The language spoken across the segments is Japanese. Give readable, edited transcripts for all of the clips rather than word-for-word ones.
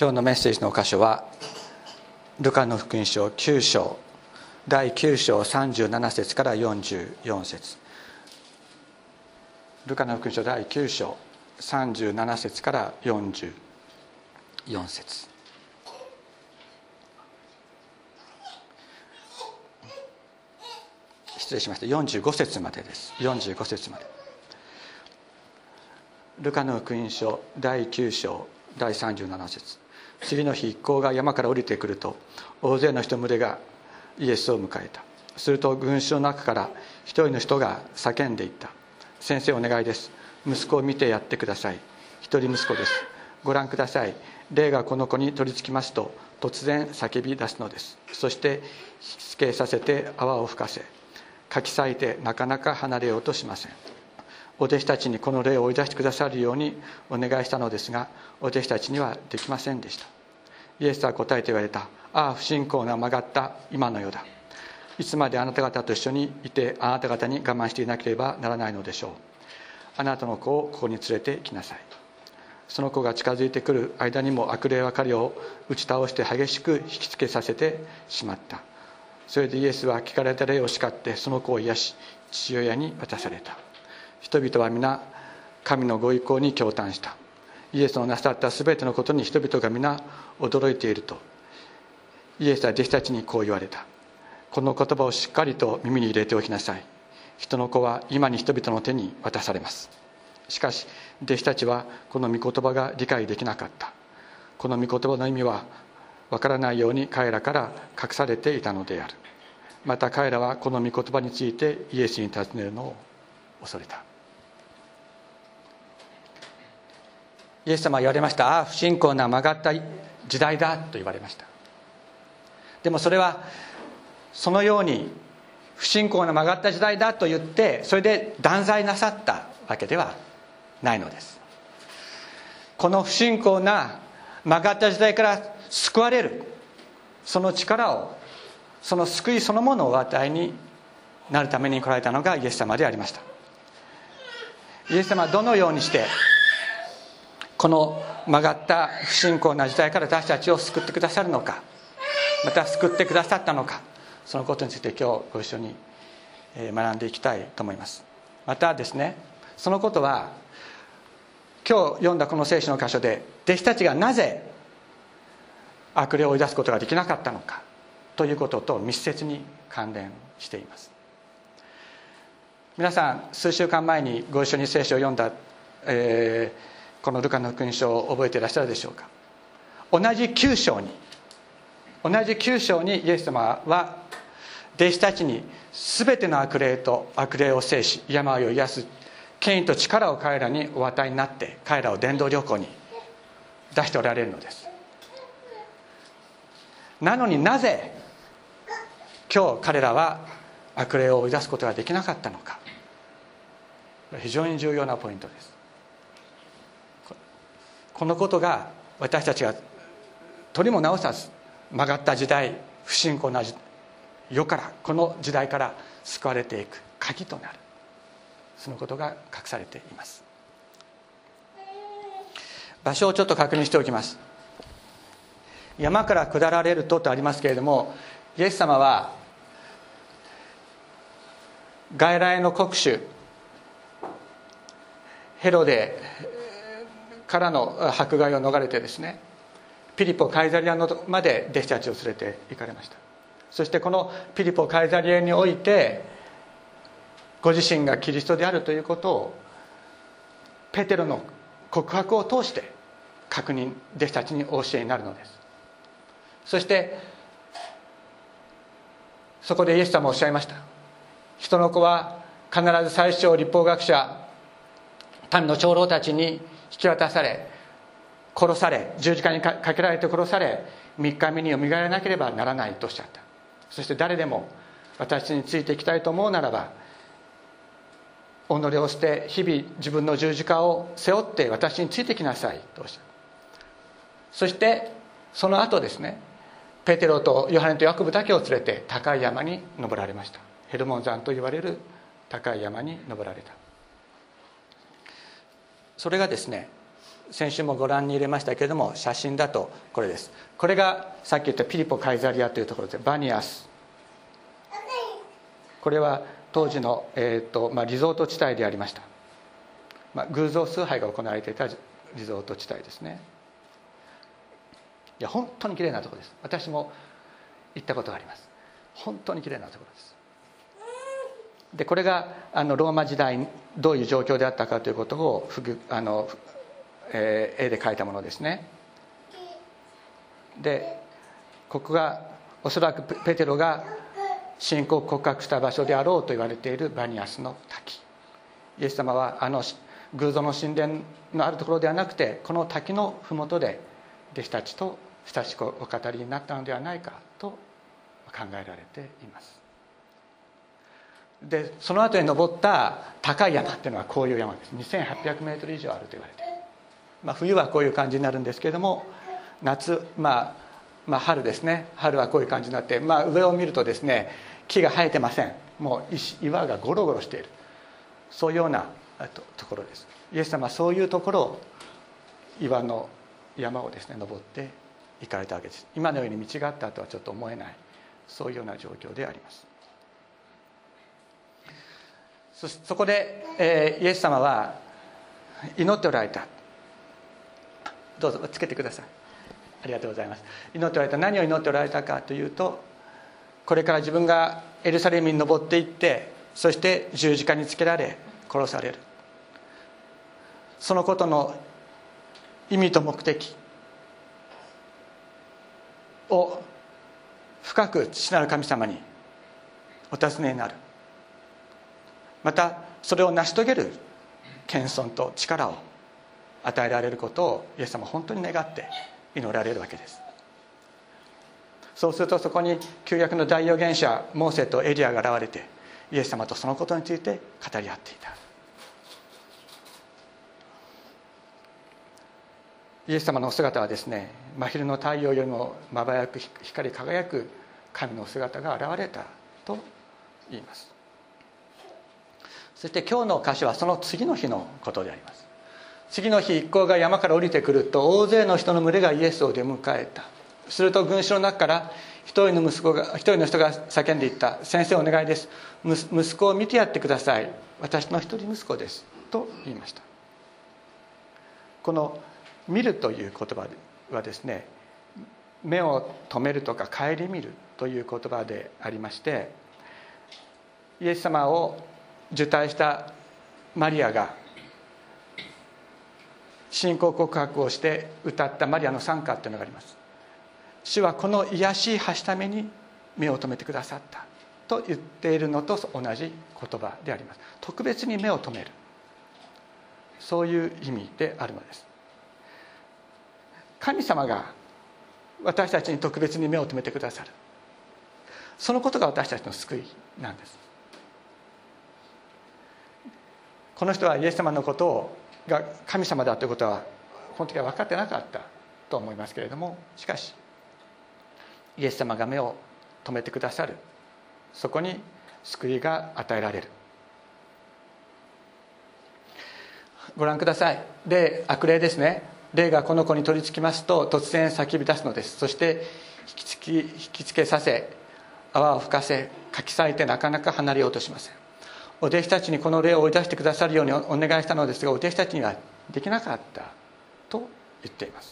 今日のメッセージの箇所はルカの福音書9章第9章37節から44節。ルカの福音書第9章37節から44節。失礼しました。45節までです。45節まで。ルカの福音書第9章第37節。次の日一行が山から降りてくると、大勢の人群れがイエスを迎えた。すると群衆の中から一人の人が叫んでいった。先生お願いです。息子を見てやってください。一人息子です。ご覧ください。霊がこの子に取り付きますと突然叫び出すのです。そして引きつけさせて泡を吹かせ、かき裂いてなかなか離れようとしません。お弟子たちにこの霊を追い出してくださるようにお願いしたのですが、お弟子たちにはできませんでした。イエスは答えて言われた。ああ、不信仰が曲がった今の世だ。いつまであなた方と一緒にいてあなた方に我慢していなければならないのでしょう。あなたの子をここに連れてきなさい。その子が近づいてくる間にも悪霊は彼を打ち倒して激しく引きつけさせてしまった。それでイエスは聞かれた霊を叱ってその子を癒し父親に渡された。人々は皆神のご意向に驚嘆した。イエスのなさったすべてのことに人々が皆驚いていると、イエスは弟子たちにこう言われた。この言葉をしっかりと耳に入れておきなさい。人の子は今に人々の手に渡されます。しかし弟子たちはこの御言葉が理解できなかった。この御言葉の意味はわからないように彼らから隠されていたのである。また彼らはこの御言葉についてイエスに尋ねるのを恐れた。イエス様は言われました。ああ、不信仰な曲がった時代だと言われました。でもそれはそのように不信仰な曲がった時代だと言ってそれで断罪なさったわけではないのです。この不信仰な曲がった時代から救われるその力を、その救いそのものをお与えになるために来られたのがイエス様でありました。イエス様はどのようにしてこの曲がった不信仰な時代から私たちを救ってくださるのか、また救ってくださったのか、そのことについて今日ご一緒に学んでいきたいと思います。またですね、そのことは今日読んだこの聖書の箇所で弟子たちがなぜ悪霊を追い出すことができなかったのかということと密接に関連しています。皆さん数週間前にご一緒に聖書を読んだ、このルカの福音書を覚えていらっしゃるでしょうか。同じ9章にイエス様は弟子たちに全ての悪霊を制し病を癒す権威と力を彼らにお与えになって彼らを伝道旅行に出しておられるのです。なのになぜ今日彼らは悪霊を追い出すことができなかったのか、非常に重要なポイントです。このことが私たちが取りも直さず曲がった時代、不信仰な世から、この時代から救われていく鍵となる、そのことが隠されています。場所をちょっと確認しておきます。山から下られるとありますけれども、イエス様は外来の国主ヘロデからの迫害を逃れてですね、ピリポカイザリアまで弟子たちを連れて行かれました。そしてこのピリポカイザリアにおいてご自身がキリストであるということをペテロの告白を通して確認、弟子たちにお教えになるのです。そしてそこでイエス様はおっしゃいました。人の子は必ず最初律法学者民の長老たちに引き渡され殺され、十字架にかけられて殺され、3日目によみがえらなければならないとおっしゃった。そして誰でも私についていきたいと思うならば己を捨て日々自分の十字架を背負って私についてきなさいとおっしゃった。そしてその後ですね、ペテロとヨハネとヤコブだけを連れて高い山に登られました。ヘルモン山と言われる高い山に登られた。それがですね、 先週もご覧に入れましたけれども、写真だとこれです。これがさっき言ったピリポ・カイザリアというところで、バニアス、これは当時の、リゾート地帯でありました。偶像崇拝が行われていたリゾート地帯ですね。いや本当にきれいなところです。私も行ったことがあります。本当にきれいなところです。でこれがローマ時代どういう状況であったかということを絵で描いたものですね。でここがおそらくペテロが信仰を告白した場所であろうと言われているバニアスの滝。イエス様は偶像の神殿のあるところではなくて、この滝の麓で弟子たちと親しくお語りになったのではないかと考えられています。でその後に登った高い山っていうのはこういう山です。2800メートル以上あると言われている。冬はこういう感じになるんですけれども、夏、春ですね、春はこういう感じになって、上を見るとですね、木が生えてません。もう岩がゴロゴロしている、そういうようなところです。イエス様はそういうところを、岩の山をですね登って行かれたわけです。今のように道があったとはちょっと思えない、そういうような状況であります。そこで、イエス様は祈っておられた。どうぞつけてください。ありがとうございます。祈っておられた。何を祈っておられたかというと、これから自分がエルサレムに登っていって、そして十字架につけられ殺される、そのことの意味と目的を深く父なる神様にお尋ねになる。またそれを成し遂げる謙遜と力を与えられることをイエス様は本当に願って祈られるわけです。そうするとそこに旧約の大預言者モーセとエリアが現れて、イエス様とそのことについて語り合っていた。イエス様のお姿はですね、真昼の太陽よりもまばやく光り輝く神の姿が現れたと言います。そして今日の箇所はその次の日のことであります。次の日、一行が山から降りてくると、大勢の人の群れがイエスを出迎えた。すると群衆の中から一人の人が叫んでいった。先生お願いです。息子を見てやってください。私の一人息子です。と言いました。この見るという言葉はですね、目を留めるとか顧みるという言葉でありまして、イエス様を受胎したマリアが信仰告白をして歌ったマリアの賛歌というのがあります。主はこの癒しい橋ために目を留めてくださったと言っているのと同じ言葉であります。特別に目を留める、そういう意味であるのです。神様が私たちに特別に目を留めてくださる、そのことが私たちの救いなんです。この人はイエス様のことが神様だということはこの時は分かってなかったと思いますけれども、しかしイエス様が目を留めてくださる、そこに救いが与えられる。ご覧ください。悪霊ですね。霊がこの子に取り付きますと突然叫び出すのです。そして引きつけさせ、泡を吹かせ、かき裂いてなかなか離れようとしません。お弟子たちにこの霊を追い出してくださるようにお願いしたのですが、お弟子たちにはできなかったと言っています。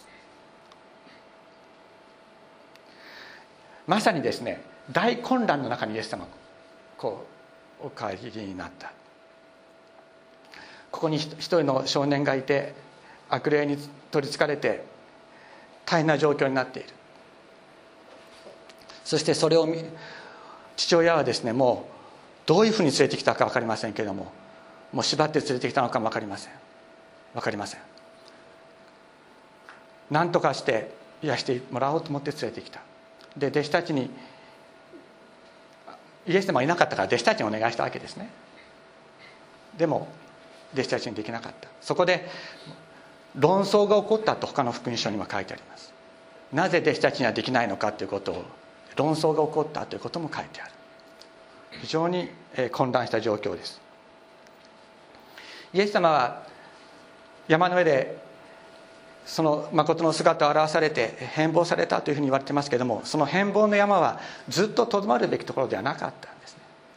まさにですね、大混乱の中にイエス様がお帰りになった。ここに一人の少年がいて、悪霊に取りつかれて大変な状況になっている。そしてそれを父親はですね、もうどういうふうに連れてきたか分かりませんけれども、もう縛って連れてきたのかも分かりません。何とかして癒してもらおうと思って連れてきた。で弟子たちに、イエス様はいなかったから弟子たちにお願いしたわけですね。でも弟子たちにできなかった。そこで論争が起こったと他の福音書にも書いてあります。なぜ弟子たちにはできないのかということを、論争が起こったということも書いてある。非常に混乱した状況です。イエス様は山の上でその誠の姿を表されて変貌されたというふうに言われてますけれども、その変貌の山はずっととどまるべきところではなかったんですね。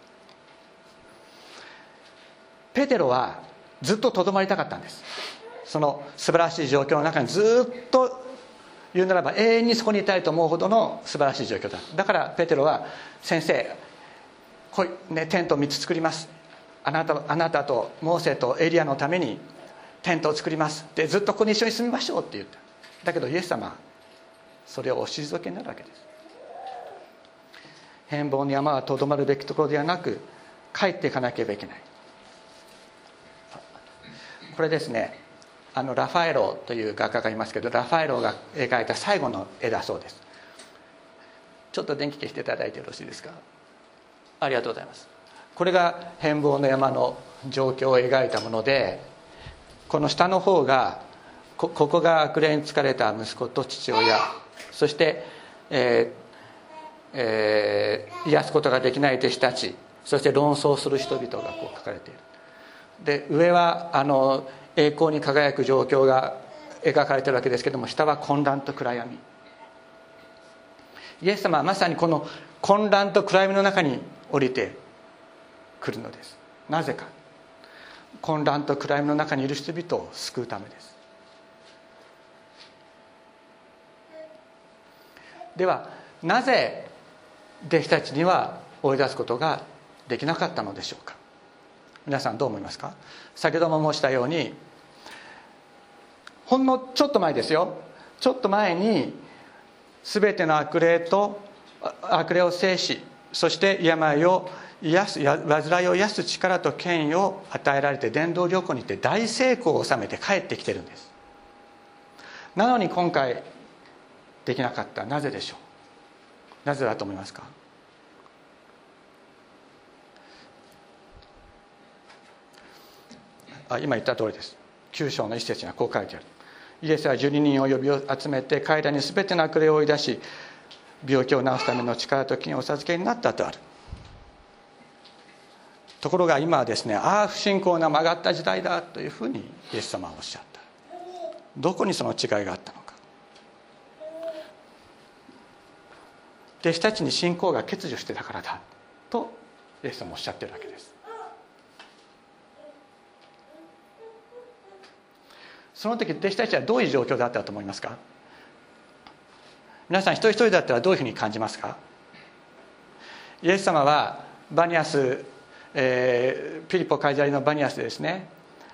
ペテロはずっととどまりたかったんです。その素晴らしい状況の中にずっと、言うならば永遠にそこにいたいと思うほどの素晴らしい状況だ。だからペテロは、先生こい、ね、テント3つ作ります、あなたとモーセとエリアのためにテントを作りますで、ずっとここに一緒に住みましょうって言った。だけどイエス様はそれをお退けになるわけです。変貌の山はとどまるべきところではなく、帰っていかなければいけない。これですね、ラファエロという画家がいますけど、ラファエロが描いた最後の絵だそうです。ちょっと電気消していただいてよろしいですか。ありがとうございます。これが変貌の山の状況を描いたもので、この下の方がここが悪霊に疲れた息子と父親、そして、癒すことができない弟子たち、そして論争する人々がこう書かれている。で、上は栄光に輝く状況が描かれているわけですけども、下は混乱と暗闇。イエス様はまさにこの混乱と暗闇の中に降りてくるのです。なぜか、混乱と暗闇の中にいる人々を救うためです。ではなぜ弟子たちには追い出すことができなかったのでしょうか。皆さんどう思いますか。先ほども申したように、ほんのちょっと前ですよ、ちょっと前に全ての悪霊を制し、そして病を癒す、患いを癒す力と権威を与えられて、伝道旅行に行って大成功を収めて帰ってきてるんです。なのに今回できなかった。なぜでしょう。なぜだと思いますか。今言った通りです。9章の一節にはこう書いてある。イエスは12人を呼び集めて、彼らに全ての悪霊を追い出し、病気を治すための力と権威をお授けになったとある。ところが今はですね、不信仰な曲がった時代だというふうにイエス様はおっしゃった。どこにその違いがあったのか。弟子たちに信仰が欠如してたからだとイエス様はおっしゃってるわけです。その時弟子たちはどういう状況だったと思いますか。皆さん一人一人だったらどういうふうに感じますか。イエス様はバニアス、ピリポカイザリのバニアスでですね、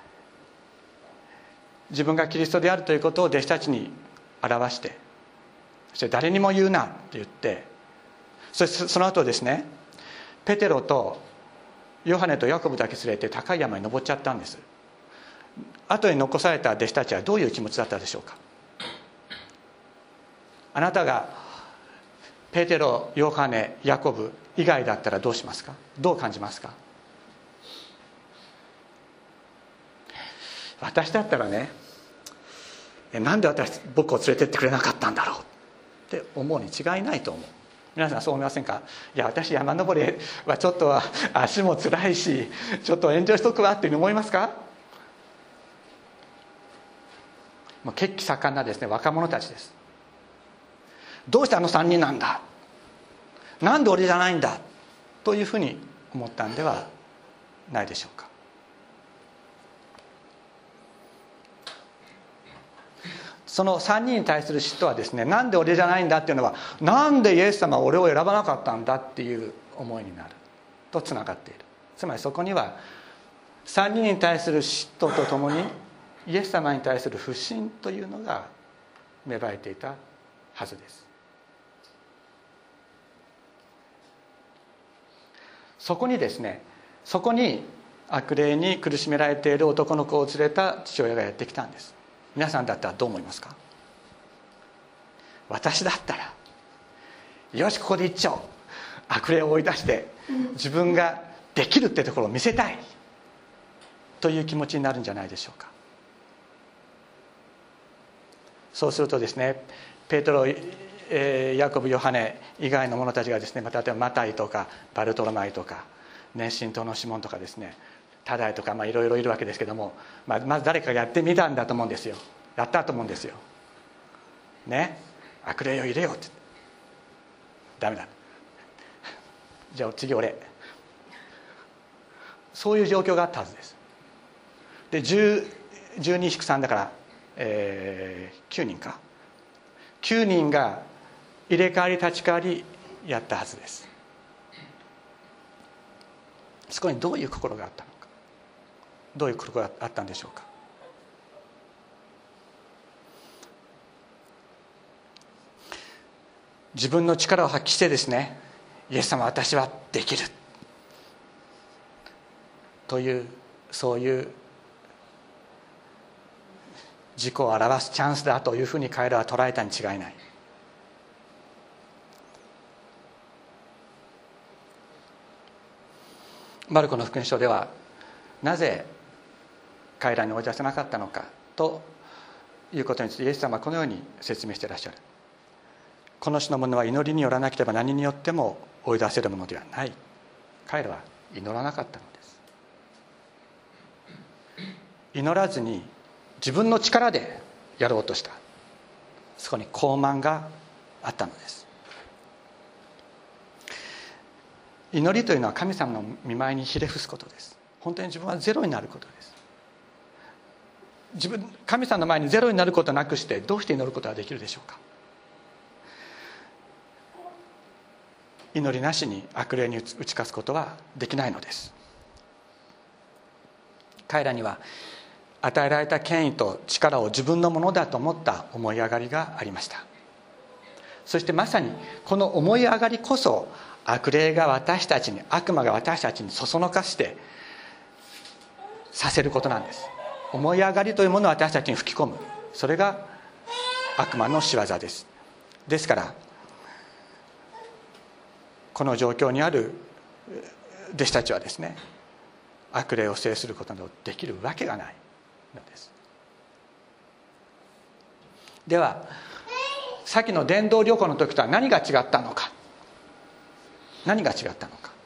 自分がキリストであるということを弟子たちに表して、そして誰にも言うなって言って、その後ですね、ペテロとヨハネとヤコブだけ連れて高い山に登っちゃったんです。後に残された弟子たちはどういう気持ちだったでしょうか。あなたがペテロ、ヨハネ、ヤコブ以外だったらどうしますか。どう感じますか。私だったらね、なんで僕を連れてってくれなかったんだろうって思うに違いないと思う。皆さんそう思いませんか。いや、私山登りはちょっとは足も辛いし、ちょっと遠慮しとくわっていうふうに思いますか。もう血気盛んなですね、若者たちです。どうしてあの3人なんだ、なんで俺じゃないんだというふうに思ったんではないでしょうか。その3人に対する嫉妬はですね、なんで俺じゃないんだっていうのは、なんでイエス様は俺を選ばなかったんだっていう思いになるとつながっている。つまりそこには3人に対する嫉妬とともにイエス様に対する不信というのが芽生えていたはずです。そこにですね、そこに悪霊に苦しめられている男の子を連れた父親がやってきたんです。皆さんだったらどう思いますか。私だったら、よしここで行っちゃおう、悪霊を追い出して自分ができるってところを見せたいという気持ちになるんじゃないでしょうか。そうするとですね、ペテロ、ヤコブ、ヨハネ以外の者たちがですね、例えばマタイとかバルトロマイとか熱心党のシモンとかですね、タダイとかいろいろいるわけですけども、まず誰かがやってみたんだと思うんですよ。やったと思うんですよ。 ね、悪霊を入れようって。ダメだ、じゃあ次俺。そういう状況があったはずです。で12-3だから、9人か、9人が入れ替わり立ち替わりやったはずです。そこにどういう心があったのか、どういう心があったんでしょうか。自分の力を発揮してですね、イエス様私はできるという、そういう自己を表すチャンスだというふうに彼らは捉えたに違いない。マルコの福音書ではなぜ彼らに追い出せなかったのかということについてイエス様はこのように説明していらっしゃる。この種のものは祈りによらなければ何によっても追い出せるものではない。彼らは祈らなかったのです。祈らずに自分の力でやろうとした。そこに傲慢があったのです。祈りというのは神様の御前にひれ伏すことです。本当に自分はゼロになることです。神様の前にゼロになることなくしてどうして祈ることができるでしょうか。祈りなしに悪霊に打ち勝つことはできないのです。彼らには与えられた権威と力を自分のものだと思った思い上がりがありました。そしてまさにこの思い上がりこそ悪霊が私たちに、悪魔が私たちにそそのかしてさせることなんです。思い上がりというものを私たちに吹き込む、それが悪魔の仕業です。ですからこの状況にある弟子たちはですね、悪霊を制することなどできるわけがないのです。ではさっきの伝道旅行の時とは何が違ったのか。何が違ったのか。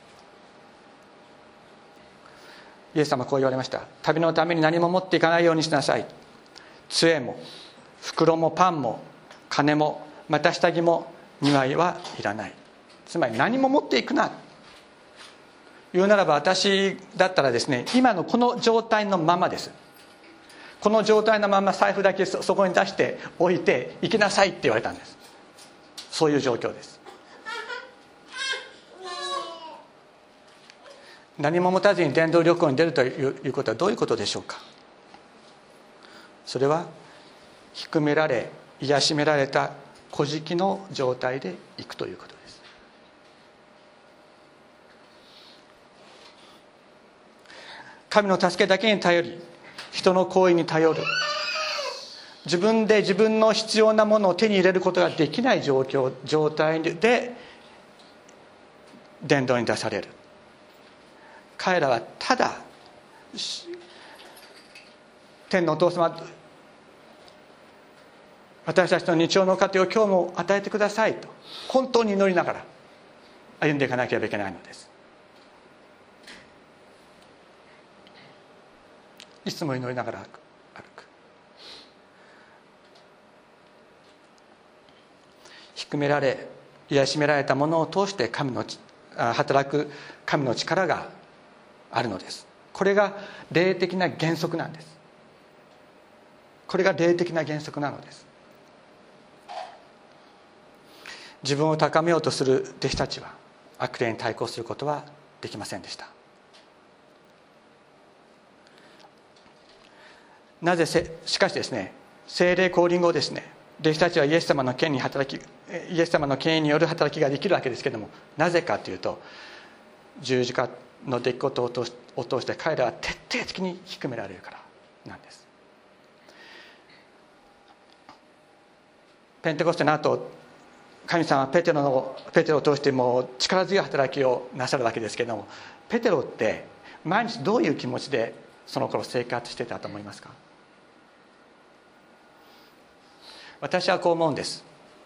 イエス様はこう言われました。旅のために何も持っていかないようにしなさい。杖も袋もパンも金もまた下着も2枚はいらない。つまり何も持っていくな。言うならば私だったらですね、今のこの状態のままです。この状態のまま財布だけそこに出して置いて行きなさいって言われたんです。そういう状況です。何も持たずに伝道旅行に出るということはどういうことでしょうか。それは低められ癒しめられた小敷の状態で行くということです。神の助けだけに頼り、人の行為に頼る、自分で自分の必要なものを手に入れることができない状態で伝道に出される。彼らはただ天のお父様、私たちの日曜の糧を今日も与えてくださいと本当に祈りながら歩んでいかなければいけないのです。いつも祈りながら歩く。低められ癒しめられたものを通して働く神の力があるのです。これが霊的な原則なんです。これが霊的な原則なのです。自分を高めようとする弟子たちは悪霊に対抗することはできませんでした。しかしですね、聖霊降臨後ですね、弟子たちはイエス様の権威による働きができるわけですけれども、なぜかというと十字架の出来事を通して彼らは徹底的に低められるからなんです。ペンテコステの後、神様はペテロを通してもう力強い働きをなさるわけですけれども、ペテロって毎日どういう気持ちでその頃生活してたと思いますか。私はこう思うんです。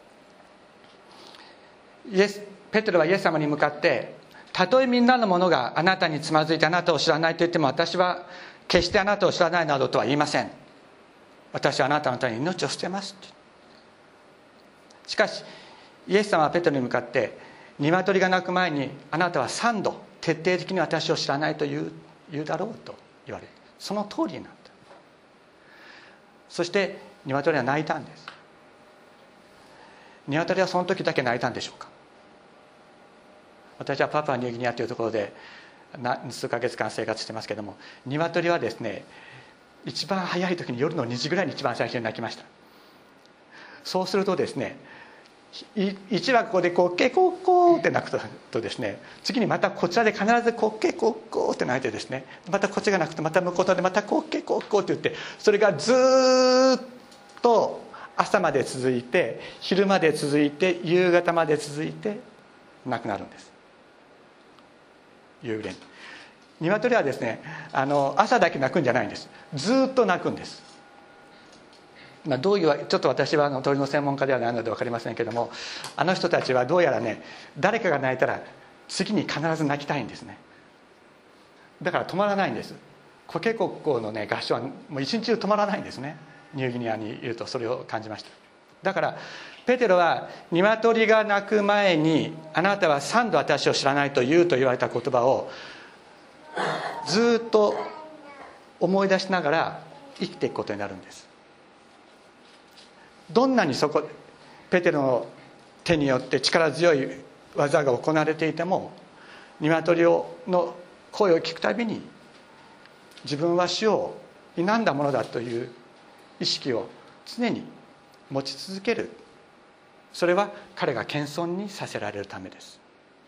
ペテロはイエス様に向かって、たとえみんなのものがあなたにつまずいてあなたを知らないと言っても、私は決してあなたを知らないなどとは言いません。私はあなたのために命を捨てますって。 しかしイエス様はペテロに向かって、鶏が鳴く前にあなたは3度徹底的に私を知らないと言うだろうと言われる。その通りになった。そして鶏は鳴いたんです。鶏はその時だけ鳴いたんでしょうか。私はパプアニューギニアというところで数ヶ月間生活してますけども、鶏はですね、一番早い時に夜の2時ぐらいに一番最初に鳴きました。そうするとですね、1羽ここでコッケコッコーって鳴くとですね、次にまたこちらで必ずコッケコッコーって鳴いてですね、またこっちが鳴くとまた向こうでまたコッケコッコーって言って、それがずっと朝まで続いて、昼まで続いて、夕方まで続いてなくなるんです。夕暮れに。鶏はですね、朝だけ鳴くんじゃないんです。ずっと鳴くんです。どういうちょっと私は鳥の専門家ではないので分かりませんけども、あの人たちはどうやらね、誰かが鳴いたら次に必ず鳴きたいんですね。だから止まらないんです。コケコッコーのね合唱はもう一日中止まらないんですね。ニューギニアにいるとそれを感じました。だからペテロは、鶏が鳴く前にあなたは3度私を知らないと言うと言われた言葉をずっと思い出しながら生きていくことになるんです。どんなにペテロの手によって力強い技が行われていても、鶏の声を聞くたびに自分は主を否んだものだという意識を常に持ち続ける。それは彼が謙遜にさせられるためです。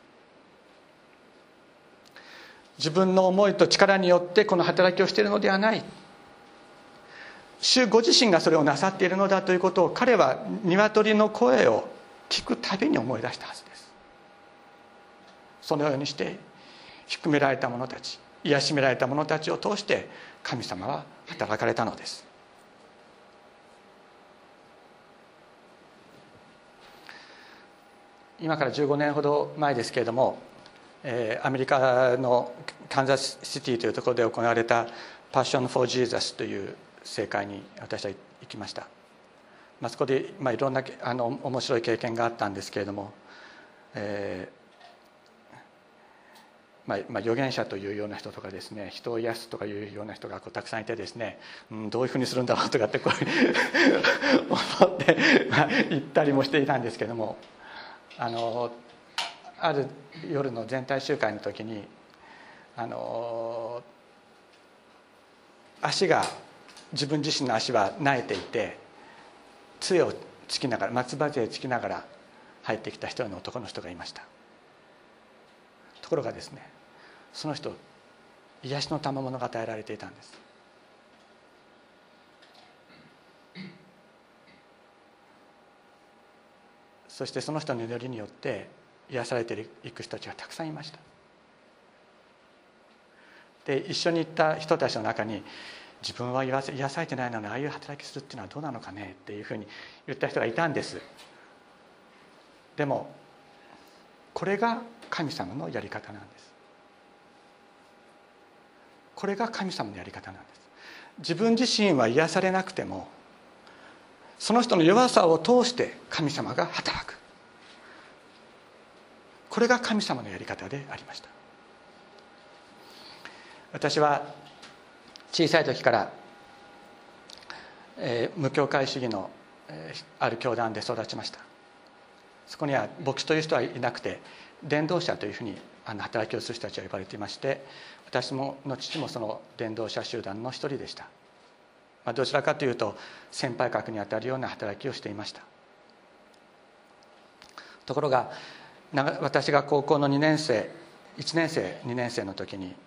自分の思いと力によってこの働きをしているのではない、主ご自身がそれをなさっているのだということを、彼は鶏の声を聞くたびに思い出したはずです。そのようにして低められた者たち、癒しめられた者たちを通して神様は働かれたのです。今から15年ほど前ですけれども、アメリカのカンザスシティというところで行われたパッション・フォー・ジーザスという聖会に私は行きました。そこでいろんな面白い経験があったんですけれども、預言者というような人とかですね、人を癒すとかいうような人がたくさんいてですね、どういうふうにするんだろうとかって思って行ったりもしていたんですけども、ある夜の全体集会の時に自分自身の足は萎えていて、杖をつきながら、松葉杖をつきながら入ってきた一人の男の人がいました。ところがですね、その人癒しの賜物が与えられていたんです。そしてその人の祈りによって癒されていく人たちがたくさんいました。で、一緒に行った人たちの中に、自分は癒されてないのにああいう働きするっていうのはどうなのかねっていうふうに言った人がいたんです。でもこれが神様のやり方なんです。これが神様のやり方なんです。自分自身は癒されなくても、その人の弱さを通して神様が働く。これが神様のやり方でありました。私は小さい時から、無教会主義の、ある教団で育ちました。そこには牧師という人はいなくて、伝道者というふうに働きをする人たちは呼ばれていまして、私の父もその伝道者集団の一人でした。どちらかというと先輩格にあたるような働きをしていました。ところが私が高校の2年生1年生2年生の時に、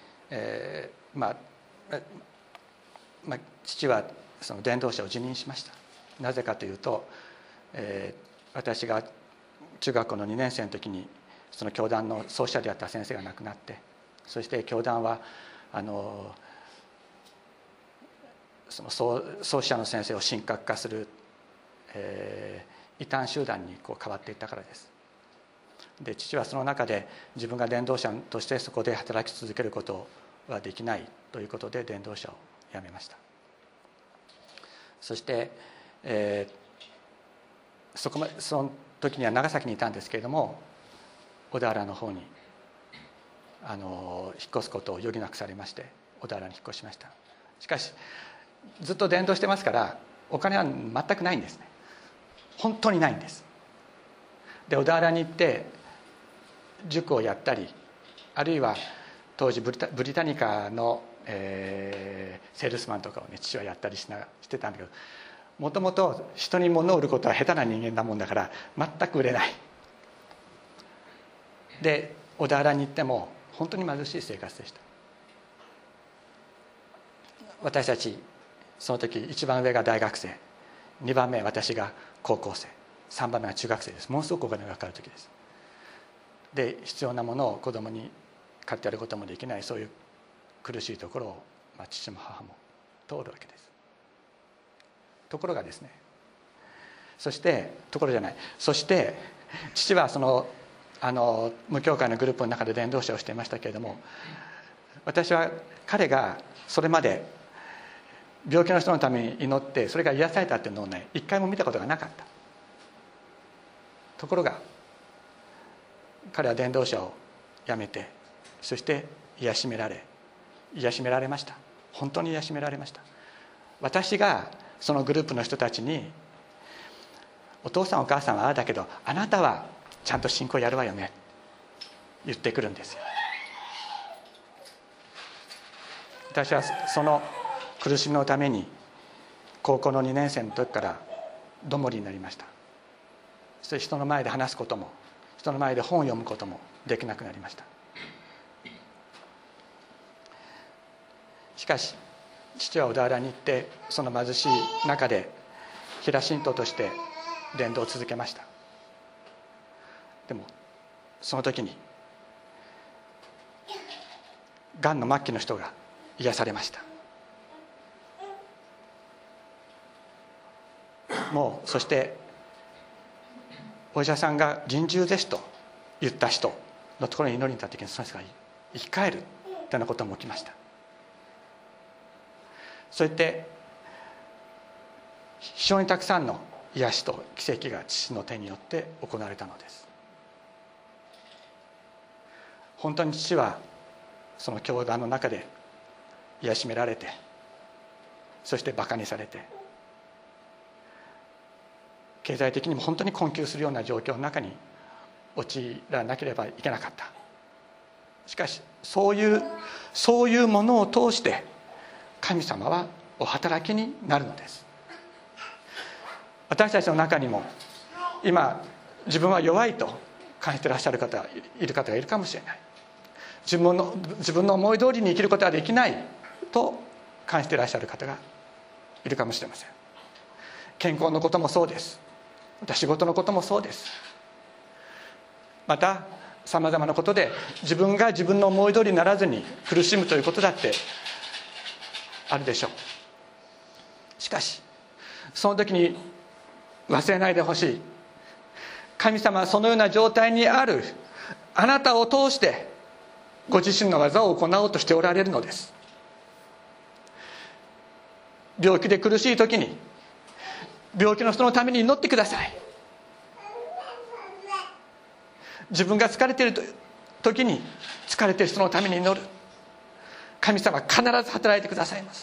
父はその伝道者を辞任しました。なぜかというと、私が中学校の2年生の時にその教団の創始者であった先生が亡くなって、そして教団はその創始者の先生を神格化する、異端集団に変わっていったからです。で、父はその中で自分が伝道者としてそこで働き続けることはできないということで伝道者を辞めました。そして、 その時には長崎にいたんですけれども、小田原の方に引っ越すことを余儀なくされまして、小田原に引っ越しました。しかしずっと伝道してますからお金は全くないんですね。本当にないんです。で小田原に行って塾をやったり、あるいは当時ブリタニカの、セールスマンとかをね父はやったりしてたんだけど、もともと人に物を売ることは下手な人間なもんだから全く売れない。で小田原に行っても本当に貧しい生活でした。私たちその時一番上が大学生、2番目私が高校生、3番目が中学生です。ものすごくお金がかかる時です。で必要なものを子供に買ってやることもできない、そういう苦しいところを、父も母も通るわけです。ところがですね、そして父はその無教会のグループの中で伝道者をしていましたけれども、私は彼がそれまで病気の人のために祈ってそれが癒されたっていうのをね一回も見たことがなかった。ところが彼は伝道者を辞めて、そして癒しめられました。本当に癒しめられました。私がそのグループの人たちに、お父さんお母さんはああだけどあなたはちゃんと信仰やるわよね、言ってくるんですよ。私はその苦しみのために高校の2年生の時からどもりになりました。そして人の前で話すことも、人の前で本を読むこともできなくなりました。しかし父は小田原に行ってその貧しい中で平信徒として伝道を続けました。でもその時にがんの末期の人が癒されました。もうそしてお医者さんが臨終絶死と言った人のところに祈りに立った時にその人が生き返るというようなことも起きました。そうやって非常にたくさんの癒しと奇跡が父の手によって行われたのです。本当に父はその教団の中で癒しめられて、そしてバカにされて、経済的にも本当に困窮するような状況の中に陥らなければいけなかった。しかしそういうものを通して神様はお働きになるのです。私たちの中にも今自分は弱いと感じていらっしゃる方がいるかもしれない。自分の思い通りに生きることはできないと感じていらっしゃる方がいるかもしれません。健康のこともそうです。また仕事のこともそうです。またさまざまなことで自分が自分の思い通りにならずに苦しむということだってあるでしょう。しかしその時に忘れないでほしい。神様はそのような状態にあるあなたを通してご自身の技を行おうとしておられるのです。病気で苦しい時に病気の人のために祈ってください。自分が疲れている時に疲れている人のために祈る。神様は必ず働いてくださいます。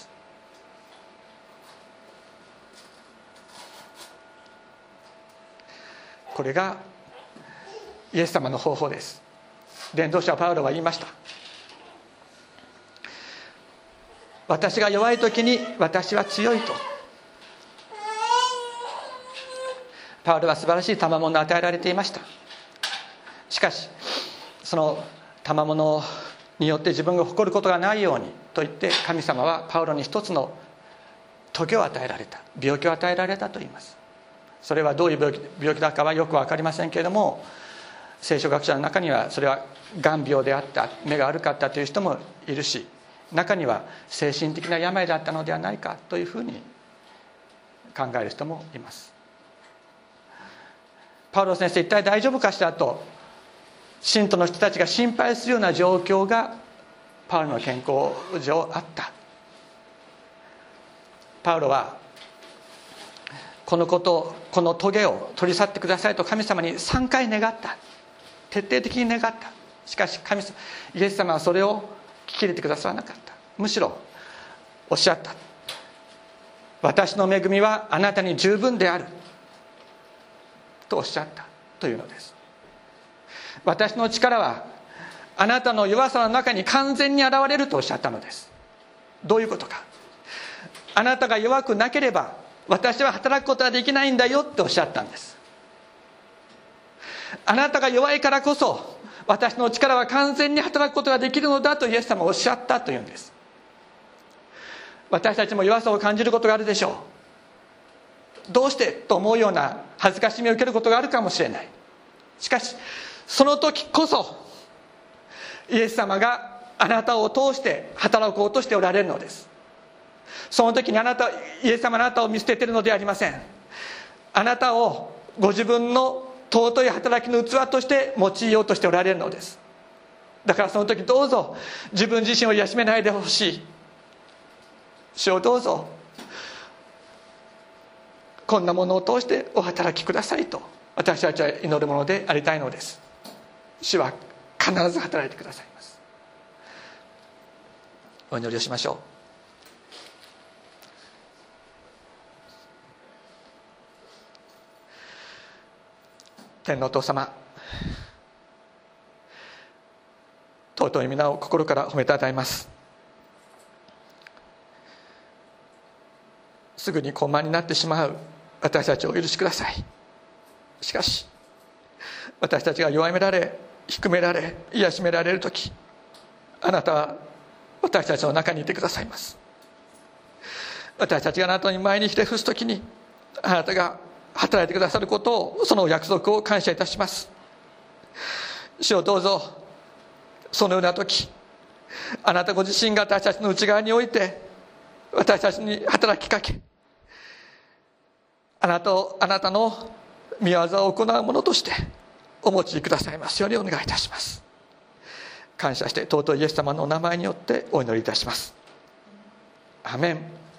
これがイエス様の方法です。伝道者パウロは言いました。私が弱い時に私は強いと。パウロは素晴らしい賜物を与えられていました。しかしその賜物によって自分が誇ることがないようにと言って、神様はパウロに一つの棘を与えられた、病気を与えられたと言います。それはどういう病気だかはよく分かりませんけれども、聖書学者の中にはそれは眼病であった、目が悪かったという人もいるし、中には精神的な病だったのではないかというふうに考える人もいます。パウロ先生一体大丈夫かしらと信徒の人たちが心配するような状況がパウロの健康上あった。パウロはこのことを、この棘を取り去ってくださいと神様に3回願った。徹底的に願った。しかしイエス様はそれを聞き入れてくださらなかった。むしろおっしゃった。私の恵みはあなたに十分であるとおっしゃったというのです。私の力はあなたの弱さの中に完全に現れるとおっしゃったのです。どういうことか。あなたが弱くなければ私は働くことはできないんだよっておっしゃったんです。あなたが弱いからこそ私の力は完全に働くことができるのだとイエス様はおっしゃったというんです。私たちも弱さを感じることがあるでしょう。どうしてと思うような恥ずかしみを受けることがあるかもしれない。しかしその時こそイエス様があなたを通して働こうとしておられるのです。その時にイエス様はあなたを見捨てているのではありません。あなたをご自分の尊い働きの器として用いようとしておられるのです。だからその時どうぞ自分自身を癒めないでほしい。主をどうぞこんなものを通してお働きくださいと私たちは祈るものでありたいのです。主は必ず働いてくださいます。お祈りをしましょう。天のお父様、尊い皆を心から褒めたたえます。すぐに高慢になってしまう私たちをお許しください。しかし私たちが弱められ低められ癒められる時、あなたは私たちの中にいてくださいます。私たちがあなたに前にひれ伏す時にあなたが働いてくださることを、その約束を感謝いたします。主をどうぞそのような時、あなたご自身が私たちの内側において私たちに働きかけ、あなたの御業を行うものとしてお持ちくださいますようにお願いいたします。感謝して尊いイエス様のお名前によってお祈りいたします。アメン。